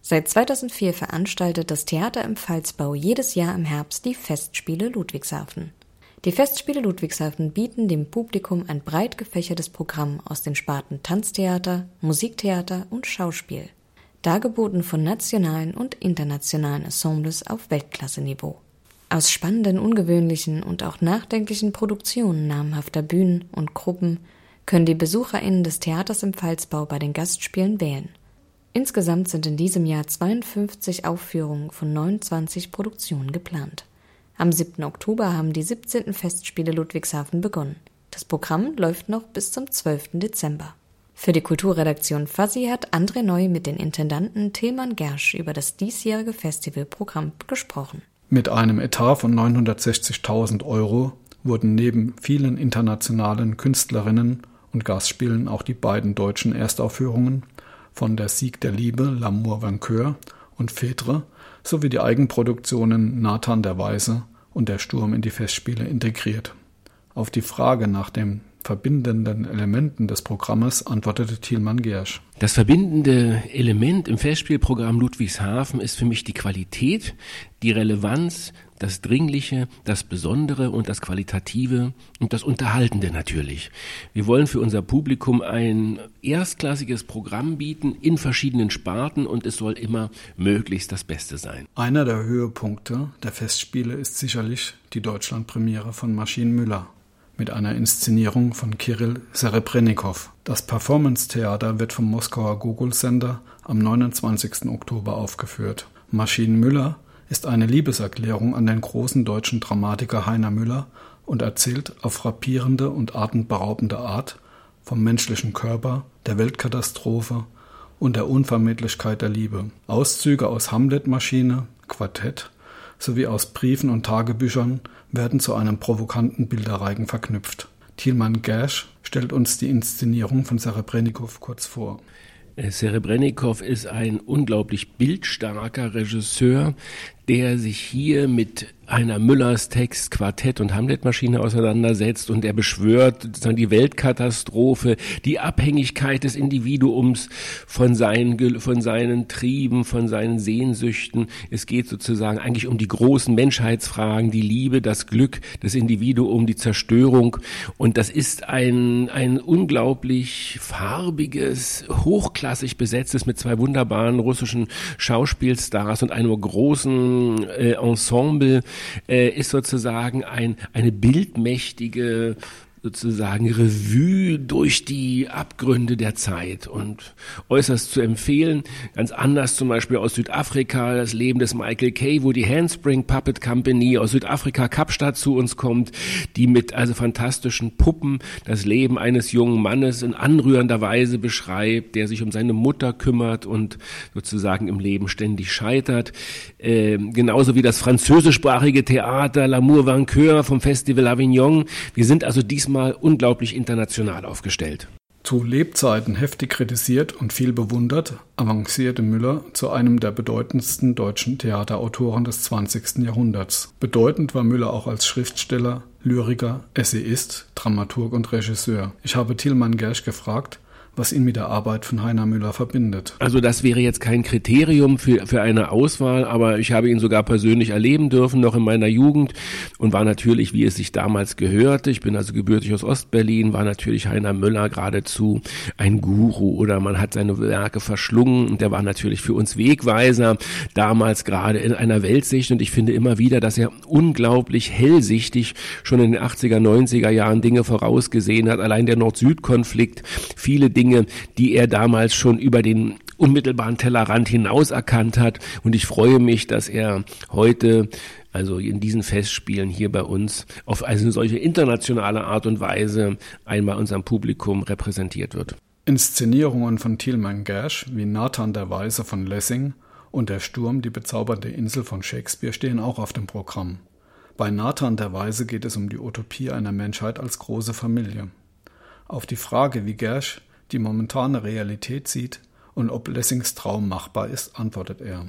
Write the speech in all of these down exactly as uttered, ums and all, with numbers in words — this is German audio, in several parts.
Seit zweitausendvier veranstaltet das Theater im Pfalzbau jedes Jahr im Herbst die Festspiele Ludwigshafen. Die Festspiele Ludwigshafen bieten dem Publikum ein breit gefächertes Programm aus den Sparten Tanztheater, Musiktheater und Schauspiel, dargeboten von nationalen und internationalen Ensembles auf Weltklasse-Niveau. Aus spannenden, ungewöhnlichen und auch nachdenklichen Produktionen namhafter Bühnen und Gruppen können die BesucherInnen des Theaters im Pfalzbau bei den Gastspielen wählen. Insgesamt sind in diesem Jahr zweiundfünfzig Aufführungen von neunundzwanzig Produktionen geplant. Am siebten Oktober haben die siebzehnten Festspiele Ludwigshafen begonnen. Das Programm läuft noch bis zum zwölften Dezember. Für die Kulturredaktion Fuzzy hat André Neu mit den Intendanten Tilman Gersch über das diesjährige Festivalprogramm gesprochen. Mit einem Etat von neunhundertsechzigtausend Euro wurden neben vielen internationalen Künstlerinnen und Gastspielen auch die beiden deutschen Erstaufführungen von Der Sieg der Liebe, L'amour vainqueur und Phèdre sowie die Eigenproduktionen Nathan der Weise und Der Sturm in die Festspiele integriert. Auf die Frage nach den verbindenden Elementen des Programmes antwortete Tilman Gersch. Das verbindende Element im Festspielprogramm Ludwigshafen ist für mich die Qualität, die Relevanz, das Dringliche, das Besondere und das Qualitative und das Unterhaltende natürlich. Wir wollen für unser Publikum ein erstklassiges Programm bieten in verschiedenen Sparten und es soll immer möglichst das Beste sein. Einer der Höhepunkte der Festspiele ist sicherlich die Deutschlandpremiere von Maschin Müller mit einer Inszenierung von Kirill Serebrennikov. Das Performance-Theater wird vom Moskauer Gogol-Sender am neunundzwanzigsten Oktober aufgeführt. Maschin Müller ist eine Liebeserklärung an den großen deutschen Dramatiker Heiner Müller und erzählt auf frappierende und atemberaubende Art vom menschlichen Körper, der Weltkatastrophe und der Unvermeidlichkeit der Liebe. Auszüge aus Hamlet-Maschine, Quartett sowie aus Briefen und Tagebüchern werden zu einem provokanten Bilderreigen verknüpft. Tilman Gersch stellt uns die Inszenierung von Serebrennikov kurz vor. Serebrennikov ist ein unglaublich bildstarker Regisseur, der sich hier mit Heiner Müllers Text Quartett und Hamlet-Maschine auseinandersetzt und er beschwört sozusagen die Weltkatastrophe, die Abhängigkeit des Individuums von seinen, von seinen Trieben, von seinen Sehnsüchten. Es geht sozusagen eigentlich um die großen Menschheitsfragen, die Liebe, das Glück des Individuums, die Zerstörung und das ist ein, ein unglaublich farbiges, hochklassig besetztes mit zwei wunderbaren russischen Schauspielstars und einem großen Äh, Ensemble äh, ist sozusagen ein, eine bildmächtige sozusagen Revue durch die Abgründe der Zeit und äußerst zu empfehlen. Ganz anders zum Beispiel aus Südafrika, das Leben des Michael Kay, wo die Handspring Puppet Company aus Südafrika, Kapstadt zu uns kommt, die mit also fantastischen Puppen das Leben eines jungen Mannes in anrührender Weise beschreibt, der sich um seine Mutter kümmert und sozusagen im Leben ständig scheitert. Äh, genauso wie das französischsprachige Theater L'Amour Vainqueur vom Festival Avignon. Wir sind also diesmal mal unglaublich international aufgestellt. Zu Lebzeiten heftig kritisiert und viel bewundert, avancierte Müller zu einem der bedeutendsten deutschen Theaterautoren des zwanzigsten Jahrhunderts. Bedeutend war Müller auch als Schriftsteller, Lyriker, Essayist, Dramaturg und Regisseur. Ich habe Tilman Gersch gefragt, was ihn mit der Arbeit von Heiner Müller verbindet. Also das wäre jetzt kein Kriterium für, für eine Auswahl, aber ich habe ihn sogar persönlich erleben dürfen, noch in meiner Jugend und war natürlich, wie es sich damals gehörte, ich bin also gebürtig aus Ostberlin, war natürlich Heiner Müller geradezu ein Guru oder man hat seine Werke verschlungen und der war natürlich für uns Wegweiser, damals gerade in einer Weltsicht und ich finde immer wieder, dass er unglaublich hellsichtig schon in den achtziger, neunziger Jahren Dinge vorausgesehen hat, allein der Nord-Süd-Konflikt, viele Dinge Dinge, die er damals schon über den unmittelbaren Tellerrand hinaus erkannt hat. Und ich freue mich, dass er heute, also in diesen Festspielen hier bei uns, auf eine solche internationale Art und Weise einmal unserem Publikum repräsentiert wird. Inszenierungen von Tilman Gersch wie Nathan der Weise von Lessing und Der Sturm, die bezaubernde Insel von Shakespeare stehen auch auf dem Programm. Bei Nathan der Weise geht es um die Utopie einer Menschheit als große Familie. Auf die Frage, wie Gersch die momentane Realität sieht und ob Lessings Traum machbar ist, antwortet er.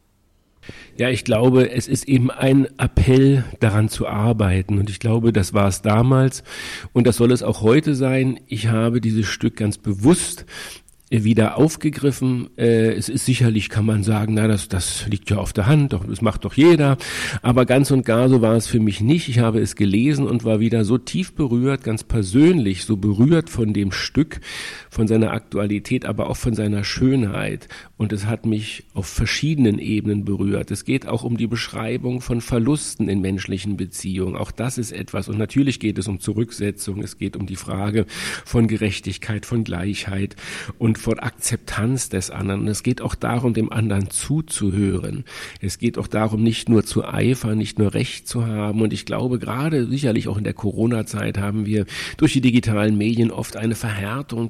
Ja, ich glaube, es ist eben ein Appell, daran zu arbeiten. Und ich glaube, das war es damals und das soll es auch heute sein. Ich habe dieses Stück ganz bewusst wieder aufgegriffen. Äh, es ist sicherlich, kann man sagen, na, das, das liegt ja auf der Hand, doch, das macht doch jeder. Aber ganz und gar so war es für mich nicht. Ich habe es gelesen und war wieder so tief berührt, ganz persönlich, so berührt von dem Stück, von seiner Aktualität, aber auch von seiner Schönheit. Und es hat mich auf verschiedenen Ebenen berührt. Es geht auch um die Beschreibung von Verlusten in menschlichen Beziehungen. Auch das ist etwas. Und natürlich geht es um Zurücksetzung. Es geht um die Frage von Gerechtigkeit, von Gleichheit und von Akzeptanz des anderen. Und es geht auch darum, dem anderen zuzuhören. Es geht auch darum, nicht nur zu eifern, nicht nur Recht zu haben. Und ich glaube, gerade sicherlich auch in der Corona-Zeit haben wir durch die digitalen Medien oft eine Verhärtung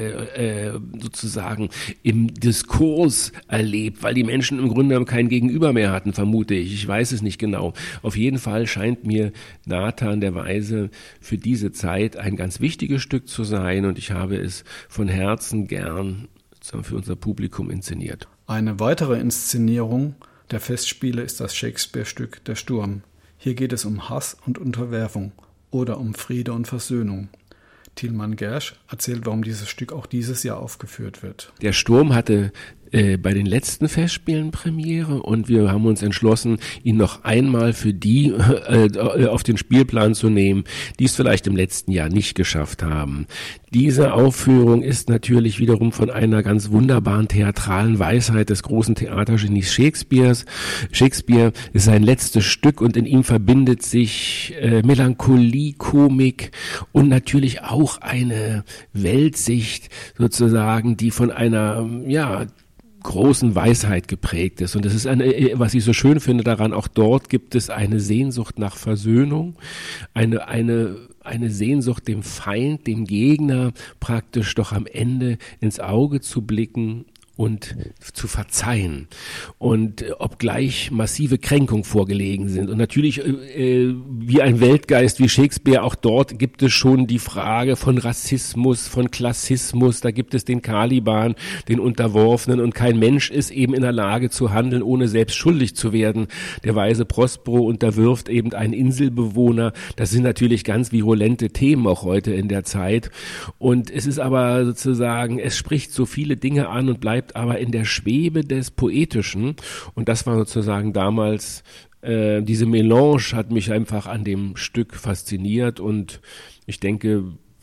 äh, äh, sozusagen im Diskurs erlebt, weil die Menschen im Grunde kein Gegenüber mehr hatten, vermute ich. Ich weiß es nicht genau. Auf jeden Fall scheint mir Nathan der Weise für diese Zeit ein ganz wichtiges Stück zu sein. Und ich habe es von Herzen gern für unser Publikum inszeniert. Eine weitere Inszenierung der Festspiele ist das Shakespeare-Stück Der Sturm. Hier geht es um Hass und Unterwerfung oder um Friede und Versöhnung. Tilman Gersch erzählt, warum dieses Stück auch dieses Jahr aufgeführt wird. Der Sturm hatte äh, bei den letzten Festspielen Premiere und wir haben uns entschlossen, ihn noch einmal für die äh, auf den Spielplan zu nehmen, die es vielleicht im letzten Jahr nicht geschafft haben. Diese Aufführung ist natürlich wiederum von einer ganz wunderbaren theatralen Weisheit des großen Theatergenies Shakespeares. Shakespeare ist sein letztes Stück und in ihm verbindet sich äh, Melancholie, Komik und natürlich auch eine Weltsicht sozusagen, die von einer, ja, großen Weisheit geprägt ist. Und das ist eine, was ich so schön finde daran, auch dort gibt es eine Sehnsucht nach Versöhnung, eine, eine, eine Sehnsucht dem Feind, dem Gegner praktisch doch am Ende ins Auge zu blicken und zu verzeihen. Und äh, obgleich massive Kränkungen vorgelegen sind. Und natürlich, äh, wie ein Weltgeist wie Shakespeare, auch dort gibt es schon die Frage von Rassismus, von Klassismus. Da gibt es den Caliban, den Unterworfenen. Und kein Mensch ist eben in der Lage zu handeln, ohne selbst schuldig zu werden. Der weise Prospero unterwirft eben einen Inselbewohner. Das sind natürlich ganz virulente Themen auch heute in der Zeit. Und es ist aber sozusagen, es spricht so viele Dinge an und bleibt aber in der Schwebe des Poetischen. Und das war sozusagen damals, äh, diese Melange hat mich einfach an dem Stück fasziniert und ich denke,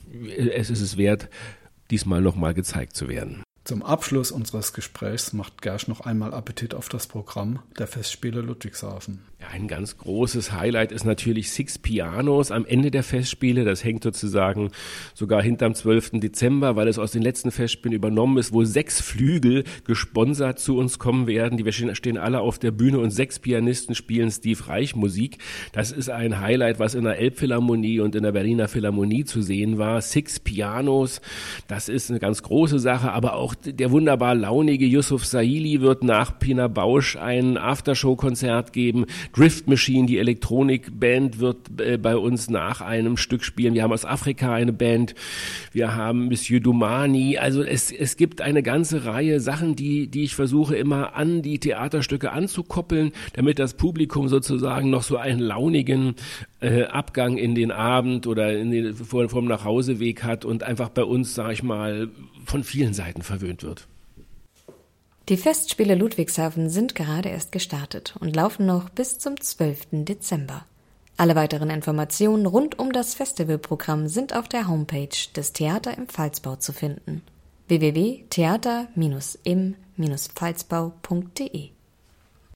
es ist es wert, diesmal nochmal gezeigt zu werden. Zum Abschluss unseres Gesprächs macht Gersch noch einmal Appetit auf das Programm der Festspiele Ludwigshafen. Ja, ein ganz großes Highlight ist natürlich Six Pianos am Ende der Festspiele. Das hängt sozusagen sogar hinterm zwölften Dezember, weil es aus den letzten Festspielen übernommen ist, wo sechs Flügel gesponsert zu uns kommen werden. Die wir stehen alle auf der Bühne und sechs Pianisten spielen Steve Reich Musik. Das ist ein Highlight, was in der Elbphilharmonie und in der Berliner Philharmonie zu sehen war. Six Pianos, das ist eine ganz große Sache, aber auch der wunderbar launige Yusuf Saili wird nach Pina Bausch ein Aftershow-Konzert geben. Drift Machine, die Elektronikband, wird äh, bei uns nach einem Stück spielen. Wir haben aus Afrika eine Band, wir haben Monsieur Doumani. Also es, es gibt eine ganze Reihe Sachen, die, die ich versuche immer an die Theaterstücke anzukoppeln, damit das Publikum sozusagen noch so einen launigen äh, Abgang in den Abend oder in den, vor, vom Nachhauseweg hat und einfach bei uns, sag ich mal, von vielen Seiten verwöhnt wird. Die Festspiele Ludwigshafen sind gerade erst gestartet und laufen noch bis zum zwölften Dezember. Alle weiteren Informationen rund um das Festivalprogramm sind auf der Homepage des Theater im Pfalzbau zu finden: w w w punkt theater im pfalzbau punkt de